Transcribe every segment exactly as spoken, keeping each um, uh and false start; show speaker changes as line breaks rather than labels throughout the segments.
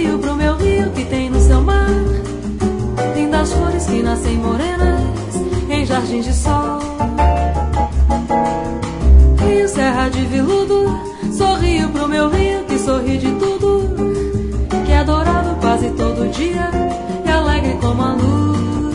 sorrio pro meu rio que tem no seu mar lindas flores que nascem morenas em jardins de sol. Rio Serra de Viludo, sorrio pro meu rio que sorri de tudo, que é adorável quase todo dia e alegre como a luz.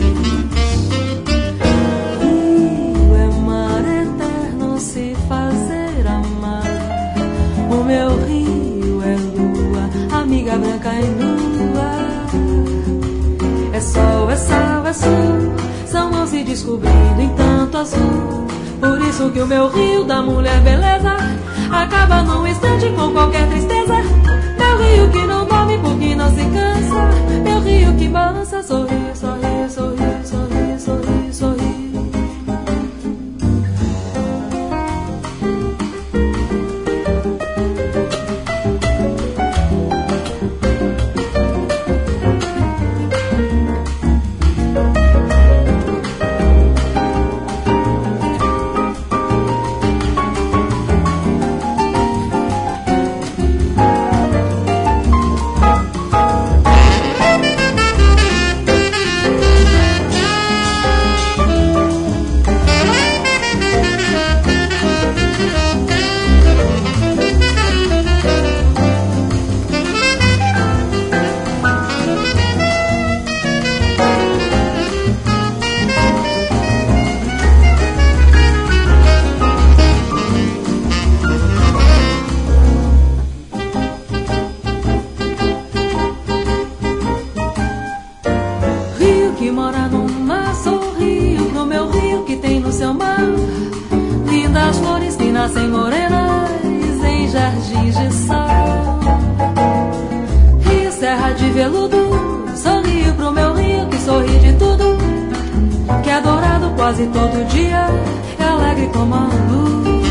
Rio é mar eterno se fazer amar, o meu rio é lua, amiga branca e nua. É sol, é sal, é sul, são mãos se descobrindo em tanto azul. Por isso que o meu rio da mulher beleza acaba num instante com qualquer tristeza. Meu rio que não dorme porque não se cansa, meu rio que balança, sorri, sorri, sorri, sorri, sorri, sorri. Nascem morenas em jardins de sol. Rio Serra de Veludo, sorrio pro meu rio que sorri de tudo, que é adorado quase todo dia, é alegre como a luz.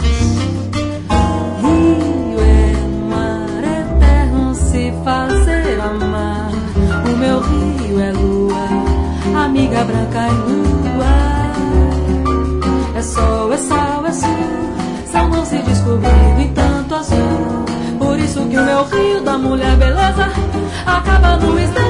Rio é mar eterno se fazer amar, o meu rio é lua, amiga branca e lua. É sol, é sal, é sul, são mãos se descobrindo em tanto azul. Por isso que o meu rio da mulher beleza acaba no instante